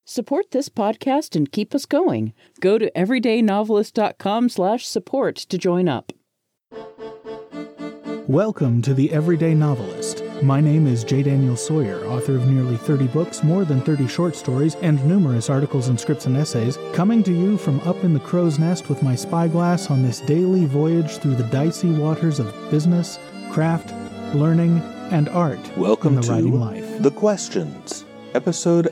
Support this podcast and keep us going. Go to everydaynovelist.com/support to join up. Welcome to The Everyday Novelist. My name is J. Daniel Sawyer, author of nearly 30 books, more than 30 short stories, and numerous articles and scripts and essays, coming to you from up in the crow's nest with my spyglass on this daily voyage through the dicey waters of business, craft, learning, and art. Welcome in the to writing life. The Questions, episode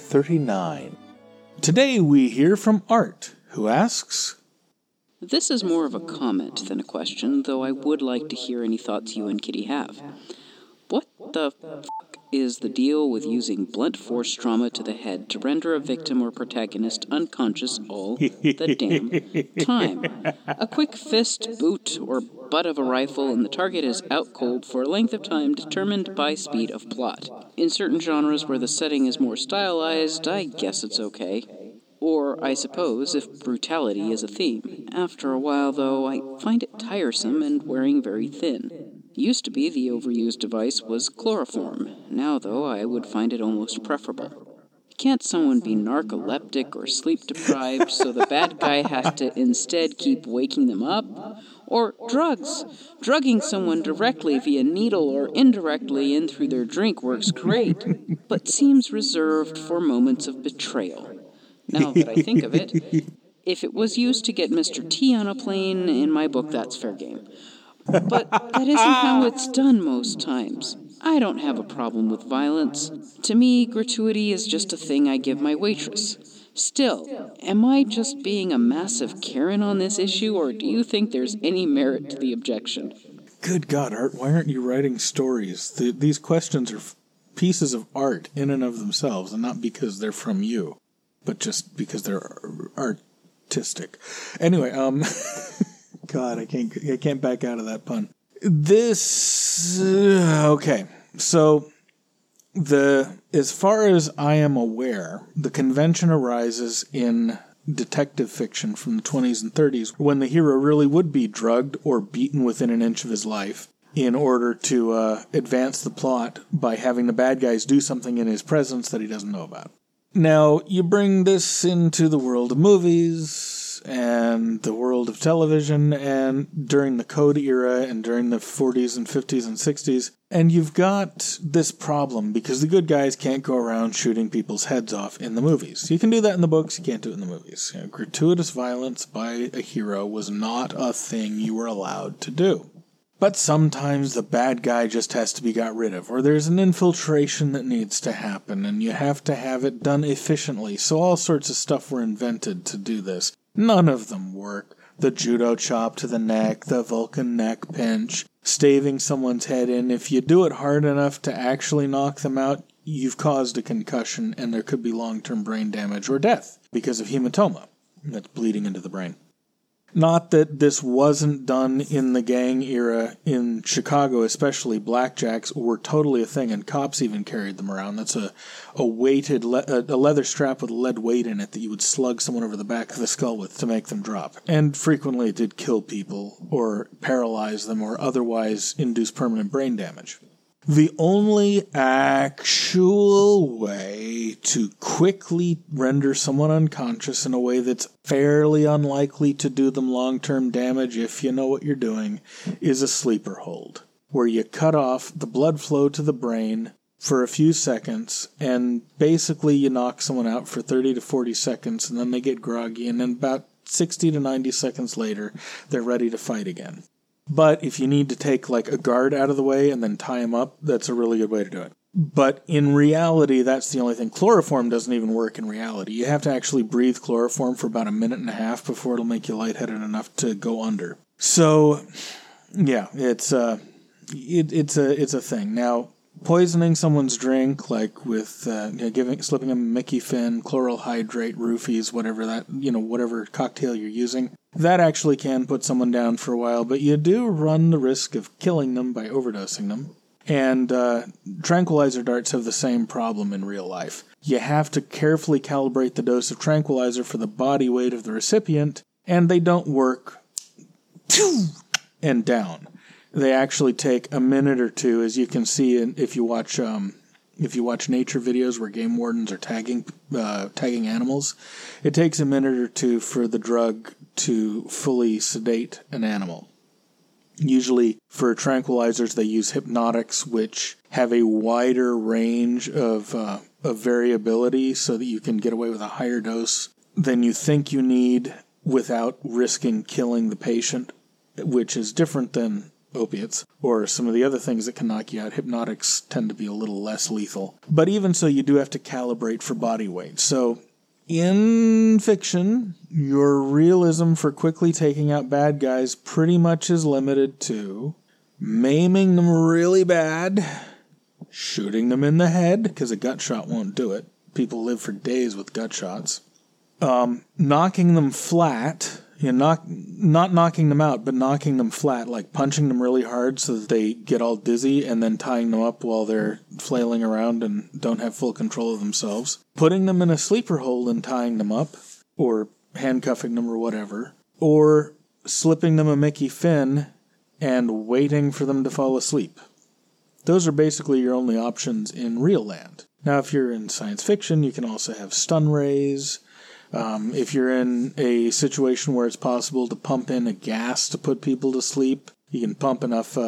839. Today we hear from Art, who asks, This is more of a comment than a question, though I would like to hear any thoughts you and Kitty have. What the f*** is the deal with using blunt force trauma to the head to render a victim or protagonist unconscious all the damn time? A quick fist, boot, or butt of a rifle and the target is out cold for a length of time determined by speed of plot. In certain genres where the setting is more stylized, I guess it's okay. Or, I suppose, if brutality is a theme. After a while, though, I find it tiresome and wearing very thin. Used to be the overused device was chloroform. Now, though, I would find it almost preferable. Can't someone be narcoleptic or sleep-deprived so the bad guy has to instead keep waking them up? Or drugs. Drugging someone directly via needle or indirectly in through their drink works great, but seems reserved for moments of betrayal. Now that I think of it, if it was used to get Mr. T on a plane, in my book that's fair game. But that isn't how it's done most times. I don't have a problem with violence. To me, gratuity is just a thing I give my waitress. Still, am I just being a massive Karen on this issue, or do you think there's any merit to the objection? Good God, Art, why aren't you writing stories? These questions are pieces of art in and of themselves, and not because they're from you, but just because they're artistic. Anyway, God, I can't back out of that pun. Okay. So, as far as I am aware, the convention arises in detective fiction from the 20s and 30s when the hero really would be drugged or beaten within an inch of his life in order to advance the plot by having the bad guys do something in his presence that he doesn't know about. Now, you bring this into the world of movies and the world of television and during the Code era and during the 40s and 50s and 60s, and you've got this problem because the good guys can't go around shooting people's heads off in the movies. You can do that in the books, you can't do it in the movies. You know, gratuitous violence by a hero was not a thing you were allowed to do. But sometimes the bad guy just has to be got rid of, or there's an infiltration that needs to happen, and you have to have it done efficiently, so all sorts of stuff were invented to do this. None of them work. The judo chop to the neck, the Vulcan neck pinch, staving someone's head in. If you do it hard enough to actually knock them out, you've caused a concussion, and there could be long-term brain damage or death because of hematoma that's bleeding into the brain. Not that this wasn't done in the gang era in Chicago, especially blackjacks were totally a thing, and cops even carried them around. That's a weighted a leather strap with a lead weight in it that you would slug someone over the back of the skull with to make them drop. And frequently it did kill people or paralyze them or otherwise induce permanent brain damage. The only actual way to quickly render someone unconscious in a way that's fairly unlikely to do them long-term damage, if you know what you're doing, is a sleeper hold, where you cut off the blood flow to the brain for a few seconds, and basically you knock someone out for 30 to 40 seconds, and then they get groggy, and then about 60 to 90 seconds later, they're ready to fight again. But if you need to take like a guard out of the way and then tie him up, that's a really good way to do it. But in reality, that's the only thing. Chloroform doesn't even work in reality. You have to actually breathe chloroform for about a minute and a half before it'll make you lightheaded enough to go under. So, yeah, it's a thing. Now, poisoning someone's drink, like with slipping them Mickey Finn, chloral hydrate, roofies, whatever cocktail you're using, that actually can put someone down for a while, but you do run the risk of killing them by overdosing them. And tranquilizer darts have the same problem in real life. You have to carefully calibrate the dose of tranquilizer for the body weight of the recipient, and they don't work and down. They actually take a minute or two, as you can see if you watch if you watch nature videos where game wardens are tagging animals, it takes a minute or two for the drug to fully sedate an animal. Usually for tranquilizers, they use hypnotics, which have a wider range of variability so that you can get away with a higher dose than you think you need without risking killing the patient, which is different than opiates or some of the other things that can knock you out. Hypnotics tend to be a little less lethal. But even so, you do have to calibrate for body weight. So in fiction, your realism for quickly taking out bad guys pretty much is limited to maiming them really bad, shooting them in the head, because a gut shot won't do it. People live for days with gut shots. Knocking them flat, not knocking them out, but knocking them flat, like punching them really hard so that they get all dizzy and then tying them up while they're flailing around and don't have full control of themselves. Putting them in a sleeper hold and tying them up, or handcuffing them or whatever, or slipping them a Mickey Finn and waiting for them to fall asleep. Those are basically your only options in real land. Now, if you're in science fiction, you can also have stun rays. If you're in a situation where it's possible to pump in a gas to put people to sleep, you can pump enough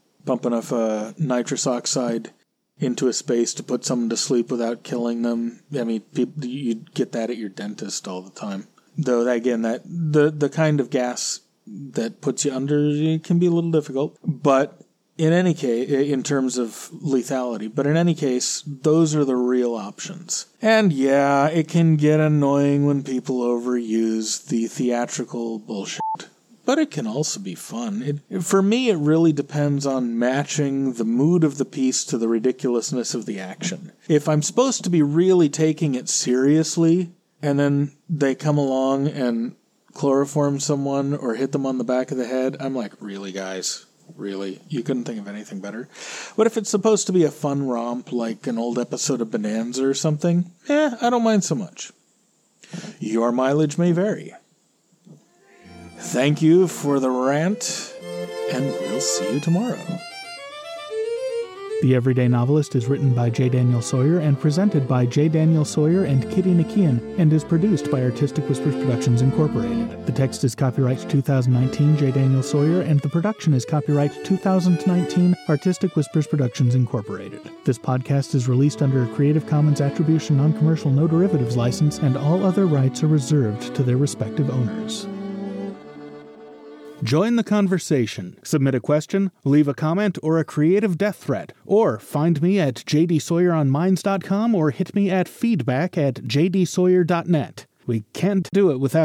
nitrous oxide into a space to put someone to sleep without killing them. I mean, you get that at your dentist all the time. Though, again, the kind of gas that puts you under can be a little difficult. But in any case, in terms of lethality, but in any case, those are the real options. And yeah, it can get annoying when people overuse the theatrical bullshit, but it can also be fun. For me, it really depends on matching the mood of the piece to the ridiculousness of the action. If I'm supposed to be really taking it seriously, and then they come along and chloroform someone or hit them on the back of the head, I'm like, really, guys? Really? You couldn't think of anything better? But if it's supposed to be a fun romp, like an old episode of Bonanza or something, I don't mind so much. Your mileage may vary. Thank you for the rant, and we'll see you tomorrow. The Everyday Novelist is written by J. Daniel Sawyer and presented by J. Daniel Sawyer and Kitty Nakian, and is produced by Artistic Whispers Productions, Incorporated. The text is copyright 2019 J. Daniel Sawyer, and the production is copyright 2019 Artistic Whispers Productions, Incorporated. This podcast is released under a Creative Commons Attribution Non-Commercial No Derivatives license, and all other rights are reserved to their respective owners. Join the conversation. Submit a question, leave a comment, or a creative death threat. Or find me at jdsawyeronminds.com or hit me at feedback@jdsawyer.net. We can't do it without